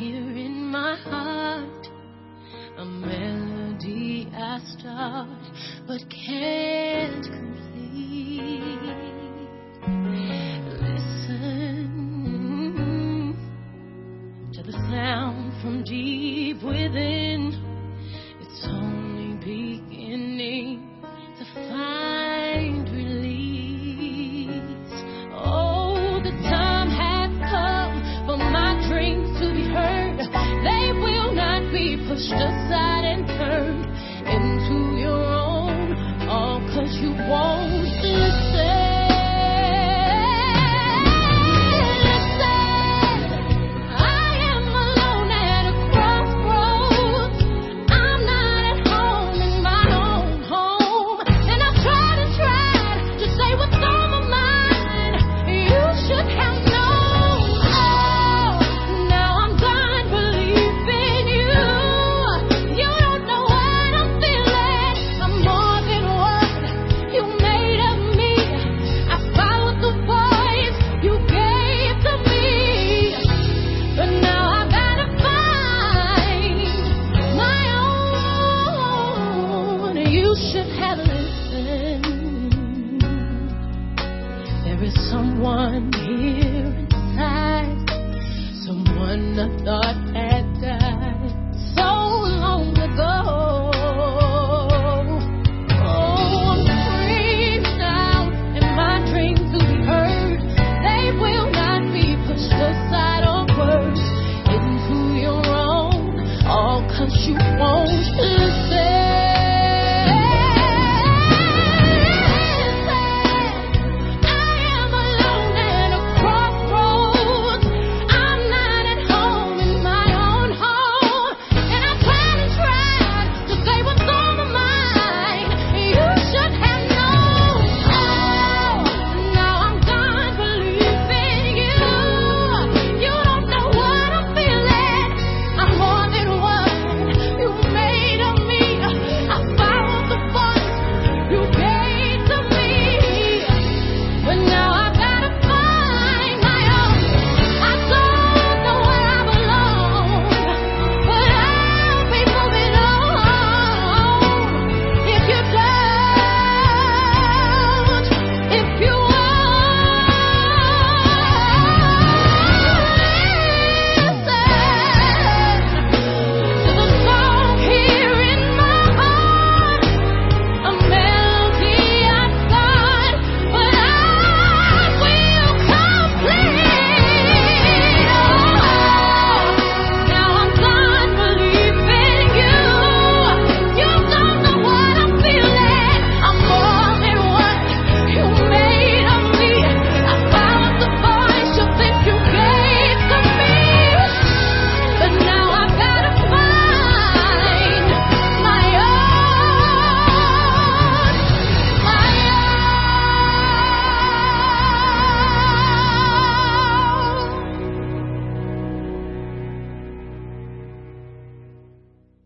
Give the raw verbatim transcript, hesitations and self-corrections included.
here in my heart, a melody I start but can't complete. Listen to the sound from deep within. It's only beginning to find release. Oh, the time has come for my dreams to be heard. They will not be pushed aside and turned into your own, all 'cause you won't listen. Someone here inside, someone I thought had died.